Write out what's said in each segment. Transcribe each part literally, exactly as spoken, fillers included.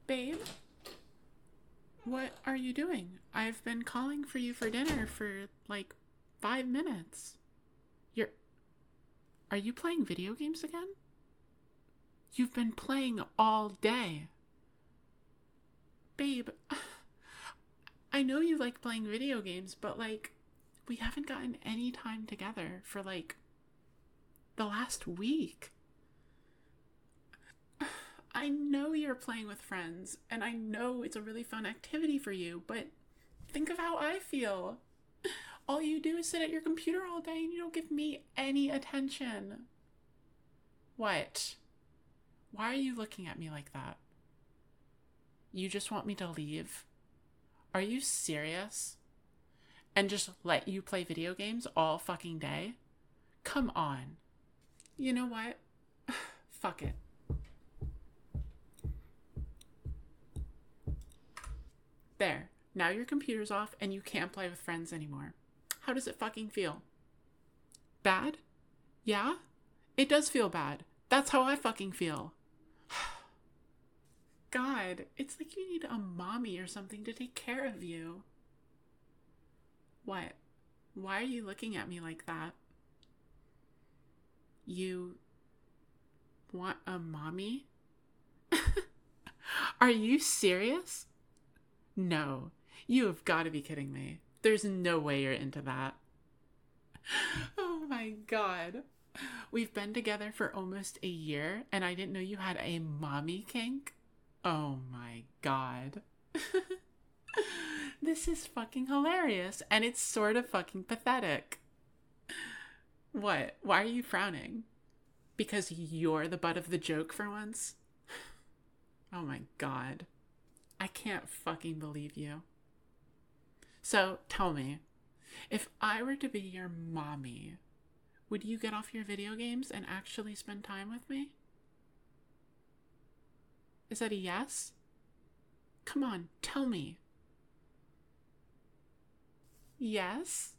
Babe, what are you doing? I've been calling for you for dinner for like five minutes. You're. Are you playing video games again? You've been playing all day. Babe, I know you like playing video games, but like, we haven't gotten any time together for like the last week. I know you're playing with friends, and I know it's a really fun activity for you, but think of how I feel. All you do is sit at your computer all day and you don't give me any attention. What? Why are you looking at me like that? You just want me to leave? Are you serious? And just let you play video games all fucking day? Come on. You know what? Fuck it. There. Now your computer's off and you can't play with friends anymore. How does it fucking feel? Bad? Yeah? It does feel bad. That's how I fucking feel. God, it's like you need a mommy or something to take care of you. What? Why are you looking at me like that? You want a mommy? Are you serious? No, you have got to be kidding me. There's no way you're into that. Oh my God. We've been together for almost a year and I didn't know you had a mommy kink. Oh my God. This is fucking hilarious and it's sort of fucking pathetic. What? Why are you frowning? Because you're the butt of the joke for once? Oh my God. I can't fucking believe you. So, tell me, if I were to be your mommy, would you get off your video games and actually spend time with me? Is that a yes? Come on, tell me. Yes?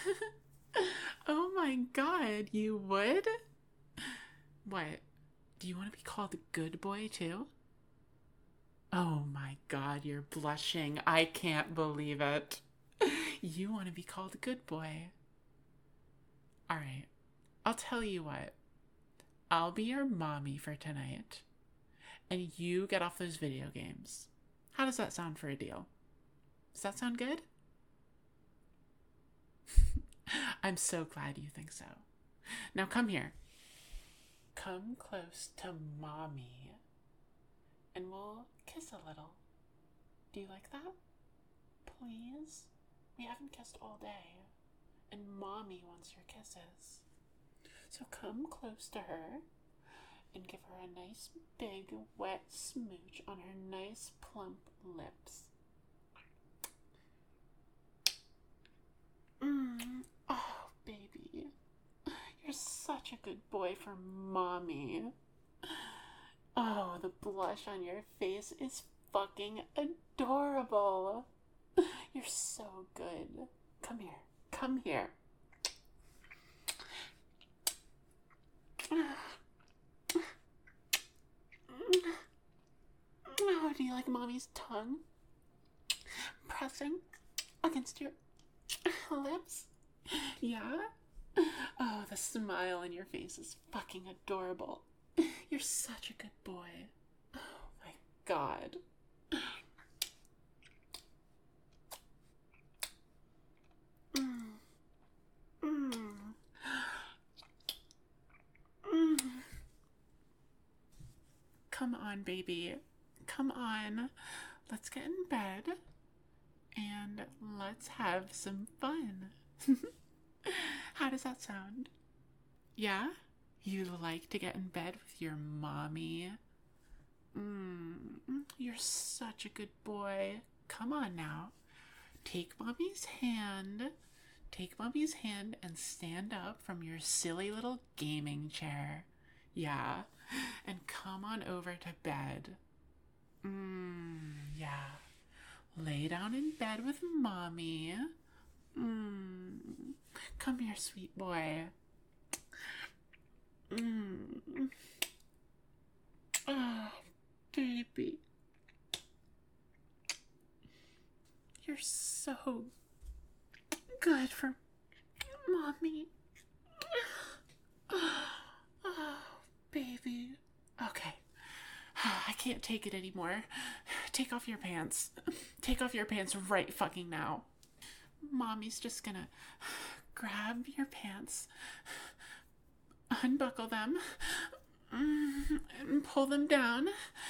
Oh my God, you would? What? Do you want to be called a good boy too? Oh my God, you're blushing. I can't believe it. You want to be called a good boy. All right, I'll tell you what. I'll be your mommy for tonight. And you get off those video games. How does that sound for a deal? Does that sound good? I'm so glad you think so. Now come here. Come close to mommy. And we'll kiss a little. Do you like that? Please? We haven't kissed all day. And mommy wants your kisses. So come close to her and give her a nice big wet smooch on her nice plump lips. Mm. Oh, baby. You're such a good boy for mommy. Oh, the blush on your face is fucking adorable. You're so good. Come here. Come here. Oh, do you like mommy's tongue pressing against your lips? Yeah? Oh, the smile on your face is fucking adorable. You're such a good boy. Oh my God. Mm. Mm. Mm. Come on, baby. Come on. Let's get in bed and let's have some fun. How does that sound? Yeah? You like to get in bed with your mommy? Mm, you're such a good boy. Come on now. Take mommy's hand. Take mommy's hand and stand up from your silly little gaming chair. Yeah. And come on over to bed. Mmm, yeah. Lay down in bed with mommy. Mmm. Come here, sweet boy. Mmm. Oh, baby. you're so good for mommy. Oh, baby. Okay. I can't take it anymore. Take off your pants. Take off your pants right fucking now. Mommy's just gonna grab your pants, unbuckle them, and pull them down.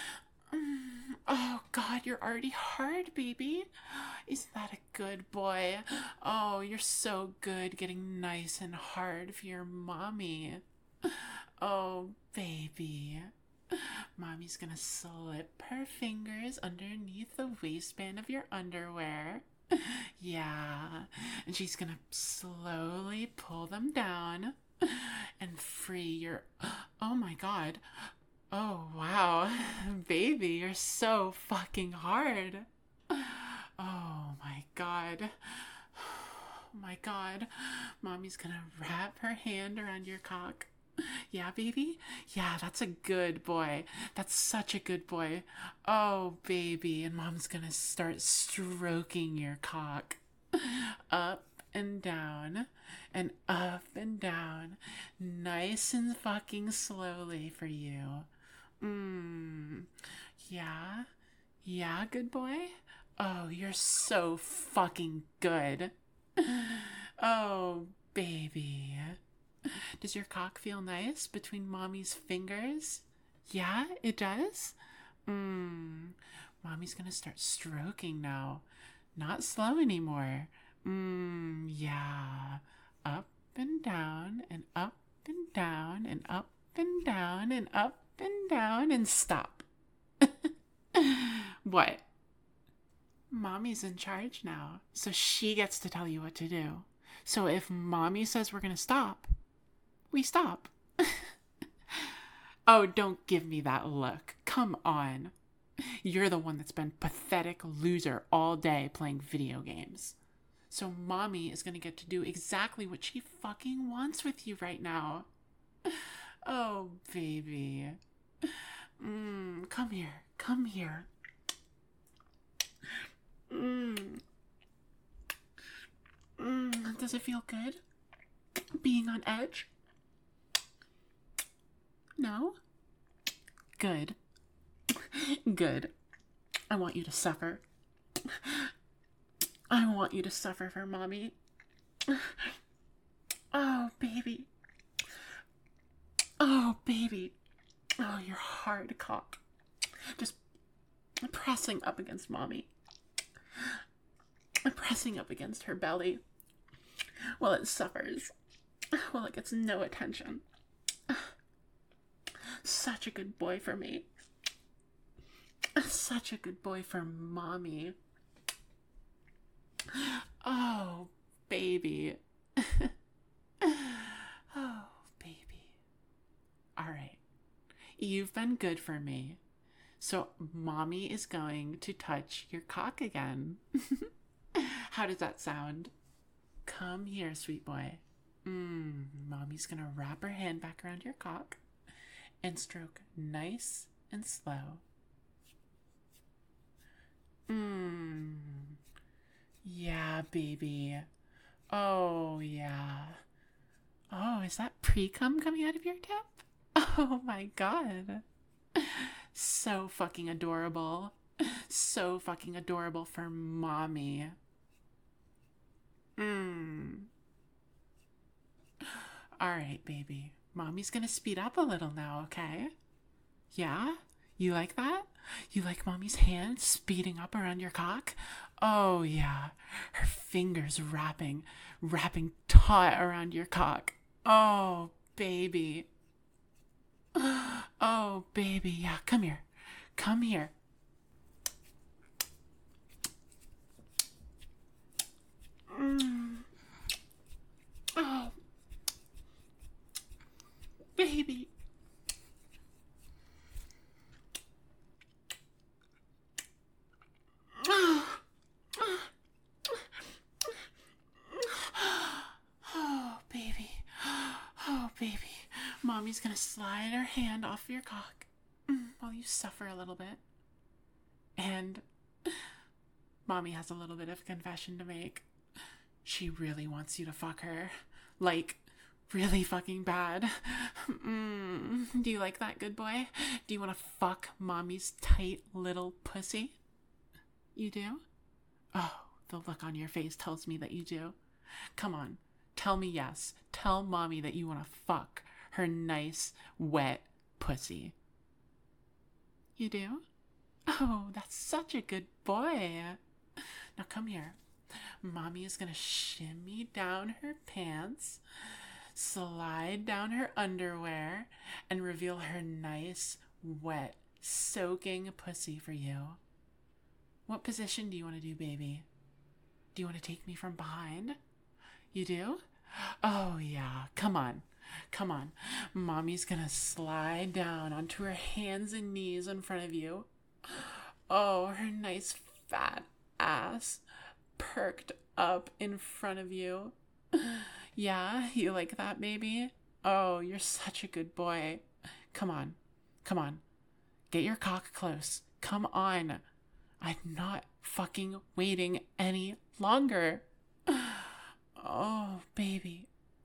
Oh, God, you're already hard, baby. Isn't that a good boy? Oh, you're so good getting nice and hard for your mommy. Oh, baby. Mommy's gonna slip her fingers underneath the waistband of your underwear. Yeah, and she's gonna slowly pull them down and free your... Oh my God. Oh, wow. Baby, you're so fucking hard. Oh my God. Oh my God. Mommy's gonna wrap her hand around your cock. Yeah, baby? Yeah, that's a good boy. That's such a good boy. Oh, baby. And mom's gonna start stroking your cock. Up and down. And up and down. Nice and fucking slowly for you. Mmm. Yeah? Yeah, good boy? Oh, you're so fucking good. Oh, baby. Does your cock feel nice between mommy's fingers? Yeah, it does? Mmm. Mommy's gonna start stroking now. Not slow anymore. Mmm, yeah. Up and down and up and down and up and down and up and down and stop. What? Mommy's in charge now, so she gets to tell you what to do. So if mommy says we're gonna stop, we stop. Oh, don't give me that look. Come on. You're the one that's been pathetic loser all day playing video games. So mommy is going to get to do exactly what she fucking wants with you right now. Oh, baby. Mm, come here. Come here. Mm. Mm, does it feel good? Being on edge? No? Good. Good. I want you to suffer. I want you to suffer for mommy. Oh, baby. Oh, baby. Oh, your hard cock. Just pressing up against mommy. Pressing up against her belly while it suffers. While it gets no attention. Such a good boy for me. Such a good boy for mommy. Oh, baby. Oh, baby. All right. You've been good for me. So mommy is going to touch your cock again. How does that sound? Come here, sweet boy. Mm, mommy's going to wrap her hand back around your cock and stroke nice and slow. Mmm. Yeah, baby. Oh, yeah. Oh, is that pre-cum coming out of your tip? Oh my God. So fucking adorable. So fucking adorable for mommy. Mmm. All right, baby. Mommy's gonna speed up a little now, okay? Yeah? You like that? You like mommy's hand speeding up around your cock? Oh, yeah. Her fingers wrapping, wrapping taut around your cock. Oh, baby. Oh, baby. Yeah, come here. Come here. Mm. Oh, baby. Oh, baby. Oh, baby. Mommy's gonna slide her hand off your cock while you suffer a little bit. And Mommy has a little bit of confession to make. She really wants you to fuck her. Like, really fucking bad. Mm, do you like that, good boy? Do you want to fuck Mommy's tight little pussy? You do? Oh, the look on your face tells me that you do. Come on, tell me yes. Tell Mommy that you want to fuck her nice, wet pussy. You do? Oh, that's such a good boy. Now come here. Mommy is gonna shimmy down her pants, slide down her underwear, and reveal her nice, wet, soaking pussy for you. What position do you want to do, baby? Do you want to take me from behind? You do? Oh, yeah. Come on. Come on. Mommy's gonna slide down onto her hands and knees in front of you. Oh, her nice fat ass perked up in front of you. Yeah, you like that, baby? Oh, you're such a good boy. Come on. Come on. Get your cock close. Come on. I'm not fucking waiting any longer. Oh, baby.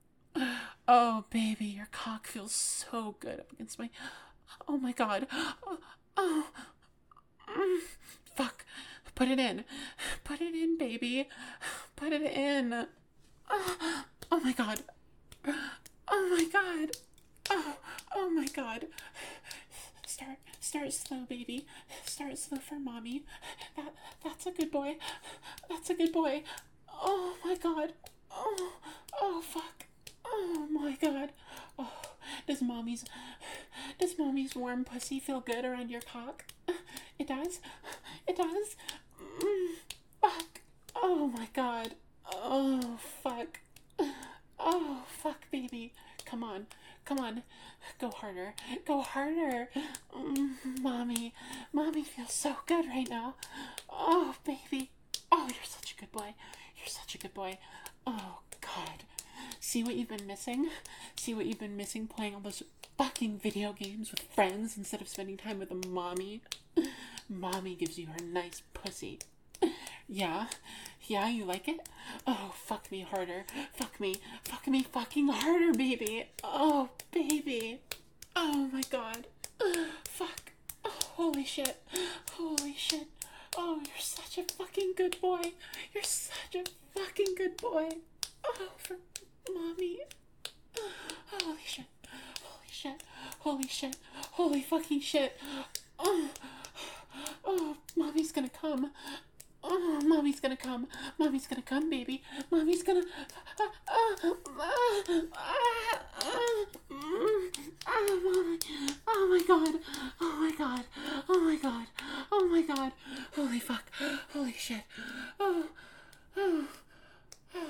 Oh, baby, your cock feels so good up against my... Oh, my God. Oh, oh. Mm. Fuck. Put it in. Put it in, baby. Put it in. Oh, oh my God. Oh, my God. Oh, oh, my God. Start, start slow, baby. Start slow for Mommy. That, that's a good boy. That's a good boy. Oh, my God. Oh, oh, fuck. Oh, my God. Oh, does Mommy's, does Mommy's warm pussy feel good around your cock? It does? It does? Mm, fuck. Oh, my God. Oh, fuck. Oh, fuck, baby. Come on. Come on. Go harder. Go harder. Mm, Mommy. Mommy feels so good right now. Oh, baby. Oh, you're such a good boy. You're such a good boy. Oh, God. See what you've been missing? See what you've been missing playing all those fucking video games with friends instead of spending time with a mommy? Mommy gives you her nice pussy. Yeah? Yeah, you like it? Oh, fuck me harder. Fuck me. Fuck me fucking harder, baby. Oh, baby. Oh, my God. Fuck. Oh, holy shit. Holy shit. Oh, you're such a fucking good boy. You're such a fucking good boy. Oh, for Mommy. Holy shit. Holy shit. Holy shit. Holy fucking shit. Oh, oh, Mommy's gonna come. Oh, Mommy's gonna come. Mommy's gonna come, baby. Mommy's gonna... Uh, uh, uh, uh, uh, oh, Mommy. Oh, my God. Oh, my God. Oh, my God. Oh, my God. Holy fuck. Holy shit. Oh, oh, oh.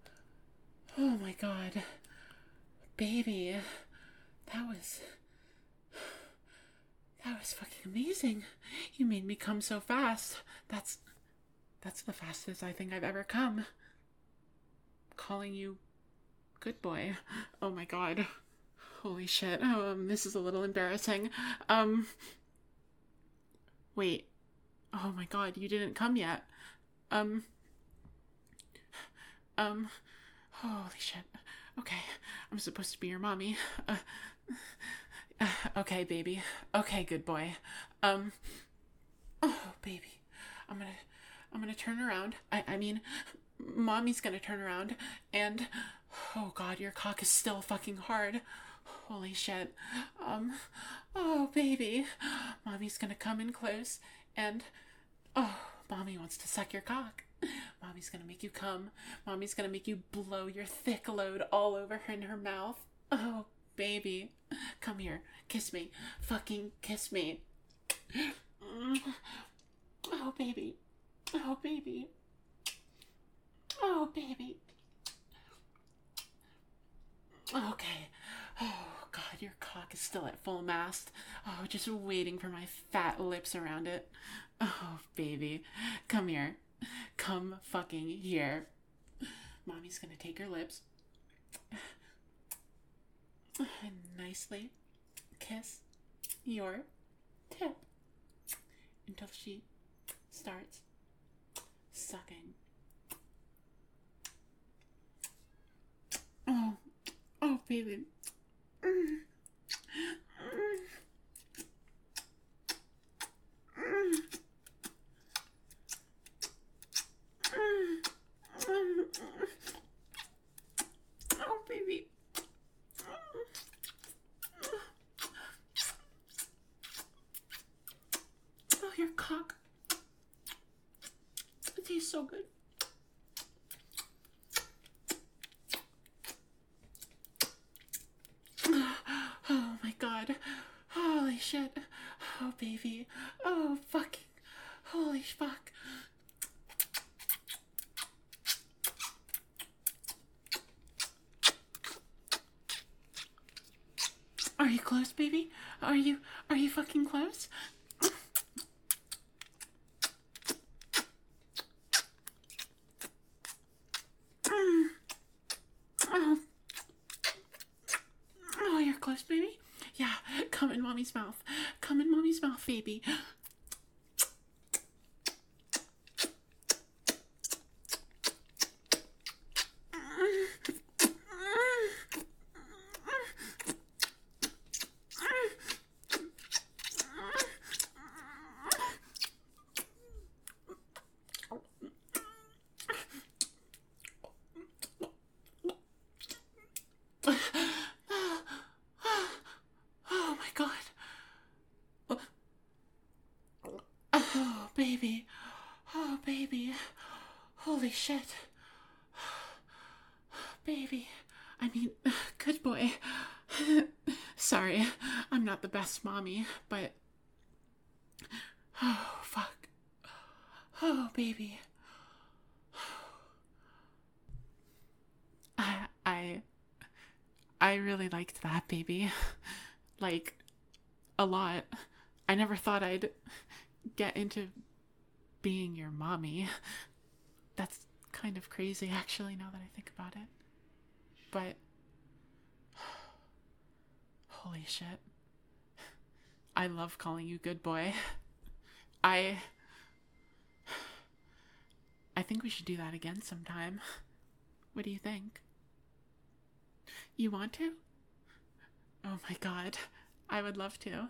Oh, my God. Baby. That was... That was fucking amazing. You made me come so fast. That's... That's the fastest I think I've ever come. Calling you good boy. Oh my God. Holy shit. Um, this is a little embarrassing. Um, wait. Oh my God, you didn't come yet. Um, um, holy shit. Okay, I'm supposed to be your mommy. Uh, uh, okay, baby. Okay, good boy. Um, oh, baby. I'm gonna... I'm gonna turn around. I, I mean, Mommy's gonna turn around, and oh God, your cock is still fucking hard. Holy shit. Um, oh baby, Mommy's gonna come in close, and oh, Mommy wants to suck your cock. Mommy's gonna make you come. Mommy's gonna make you blow your thick load all over her in her mouth. Oh baby, come here, kiss me, fucking kiss me. Oh baby. Oh, baby. Oh, baby. Okay. Oh, God, your cock is still at full mast. Oh, just waiting for my fat lips around it. Oh, baby. Come here. Come fucking here. Mommy's gonna take her lips and nicely kiss your tip until she starts sucking. Oh, oh, baby. Mm. Mm. Mm. Mm. Oh, baby. Oh, your cock. It tastes so good. Oh my god. Holy shit. Oh, baby. Oh, fucking. Holy fuck. Are you close, baby? Are you, are you fucking close? Mm. Oh. Oh, you're close, baby? Yeah, come in mommy's mouth. Come in mommy's mouth, baby. Oh my god. Oh, baby. Oh, baby. Holy shit. Baby. I mean, good boy. Sorry, I'm not the best mommy, but... Oh, fuck. Oh, baby. I... I... I really liked that, baby. Like, a lot. I never thought I'd get into being your mommy. That's kind of crazy, actually, now that I think about it. But... Holy shit. I love calling you good boy. I... I think we should do that again sometime. What do you think? You want to? Oh my god. I would love to.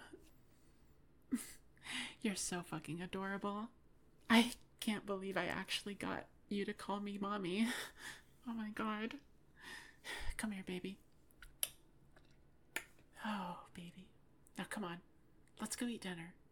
You're so fucking adorable. I can't believe I actually got you to call me mommy. Oh my god. Come here, baby. Oh, baby. Now come on. Let's go eat dinner.